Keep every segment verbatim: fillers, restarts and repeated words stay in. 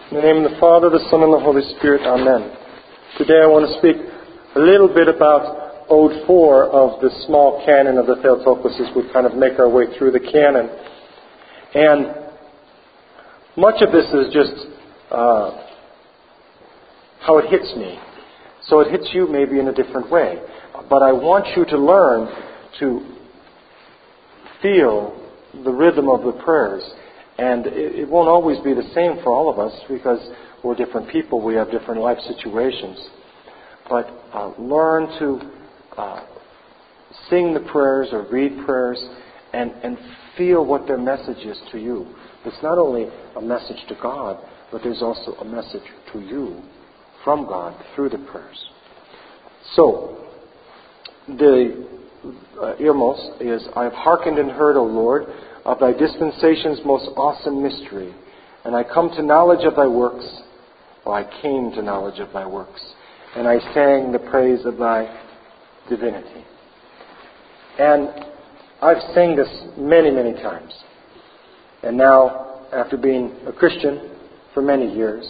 In the name of the Father, the Son, and the Holy Spirit. Amen. Today I want to speak a little bit about Ode four of the small canon of the Theotokos as we kind of make our way through the canon. And much of this is just uh, how it hits me. So it hits you maybe in a different way. But I want you to learn to feel the rhythm of the prayers. And it, it won't always be the same for all of us because we're different people. We have different life situations. But uh, learn to uh, sing the prayers or read prayers and, and feel what their message is to you. It's not only a message to God, but there's also a message to you from God through the prayers. So, the uh, earmost is, I have hearkened and heard, O Lord, of thy dispensation's most awesome mystery, and I come to knowledge of thy works, or I came to knowledge of thy works, and I sang the praise of thy divinity. And I've sang this many, many times. And now, after being a Christian for many years,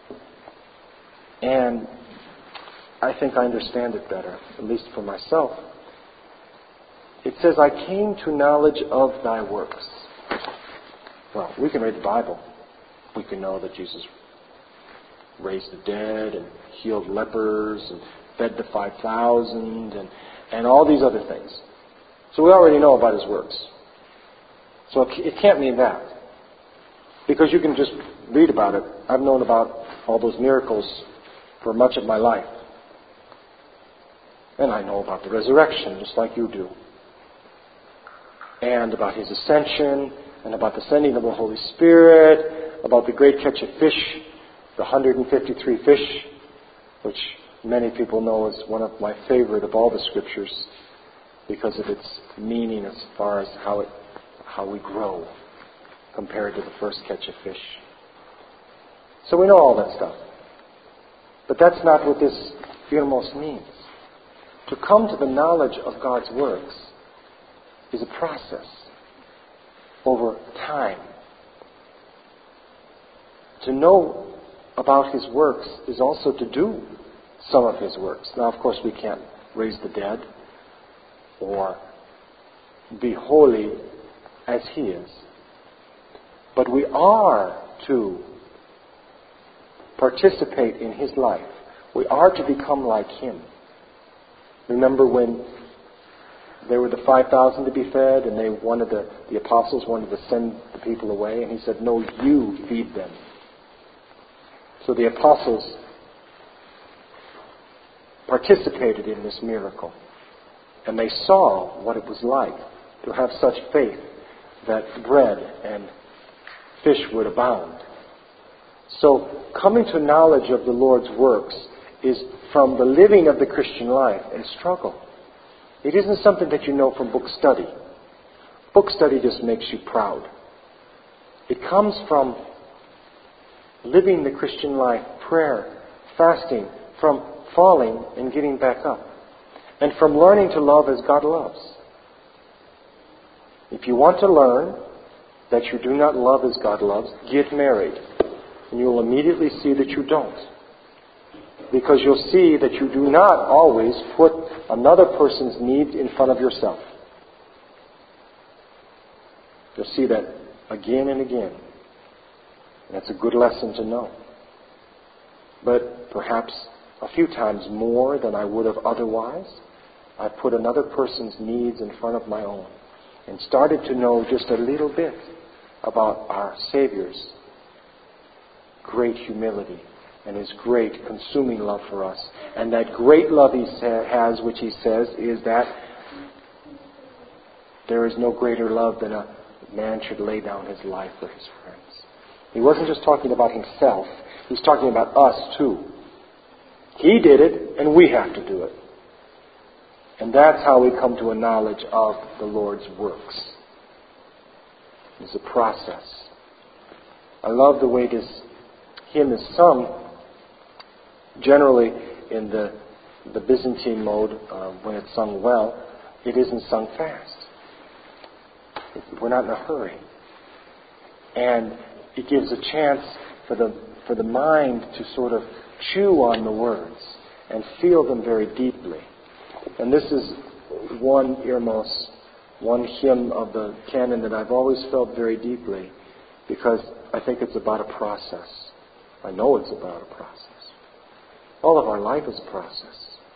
and I think I understand it better, at least for myself. It says, I came to knowledge of thy works. Well, we can read the Bible. We can know that Jesus raised the dead and healed lepers and fed the five thousand and, and all these other things. So we already know about his works. So it can't mean that. Because you can just read about it. I've known about all those miracles for much of my life. And I know about the resurrection, just like you do. And about his ascension, and about the sending of the Holy Spirit, about the great catch of fish, the one hundred fifty-three fish, which many people know is one of my favorite of all the scriptures because of its meaning as far as how it how we grow compared to the first catch of fish. So we know all that stuff. But that's not what this earmost means. To come to the knowledge of God's works is a process over time. To know about his works is also to do some of his works. Now, of course, we can't raise the dead or be holy as he is. But we are to participate in his life. We are to become like him. Remember when there were the five thousand to be fed and they wanted the, the apostles wanted to send the people away, and he said, no, you feed them. So the apostles participated in this miracle. And they saw what it was like to have such faith that bread and fish would abound. So coming to knowledge of the Lord's works is from the living of the Christian life and struggle. It isn't something that you know from book study. Book study just makes you proud. It comes from living the Christian life, prayer, fasting, from falling and getting back up, and from learning to love as God loves. If you want to learn that you do not love as God loves, get married, and you'll immediately see that you don't. Because you'll see that you do not always put another person's needs in front of yourself. You'll see that again and again. And that's a good lesson to know. But perhaps a few times more than I would have otherwise, I put another person's needs in front of my own and started to know just a little bit about our Savior's great humility and his great consuming love for us. And that great love he has, which he says, is that there is no greater love than a man should lay down his life for his friends. He wasn't just talking about himself. He's talking about us too. He did it, and we have to do it. And that's how we come to a knowledge of the Lord's works. It's a process. I love the way this hymn is sung. Generally, in the the Byzantine mode, uh, when it's sung well, it isn't sung fast. We're not in a hurry. And it gives a chance for the for the mind to sort of chew on the words and feel them very deeply. And this is one earmos, one hymn of the canon that I've always felt very deeply, because I think it's about a process. I know it's about a process. All of our life is a process.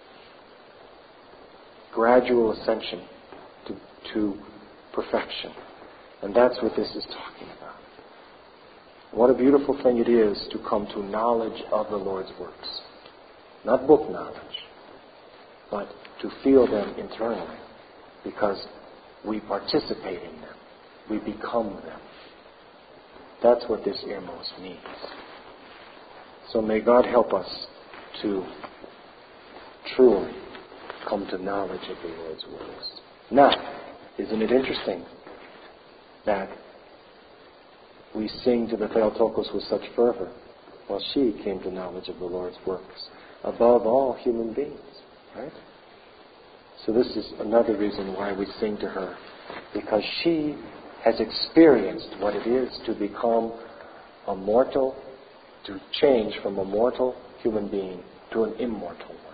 Gradual ascension to, to perfection. And that's what this is talking about. What a beautiful thing it is to come to knowledge of the Lord's works. Not book knowledge, but to feel them internally, because we participate in them. We become them. That's what this earmos means. So may God help us to truly come to knowledge of the Lord's works. Now, isn't it interesting that we sing to the Theotokos with such fervor? Well, she came to knowledge of the Lord's works above all human beings, right? So this is another reason why we sing to her, because she has experienced what it is to become a mortal, to change from a mortal human being to an immortal one.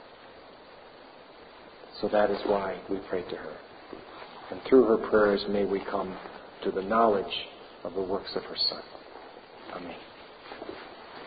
So that is why we pray to her. And through her prayers may we come to the knowledge of the works of her Son. Amen.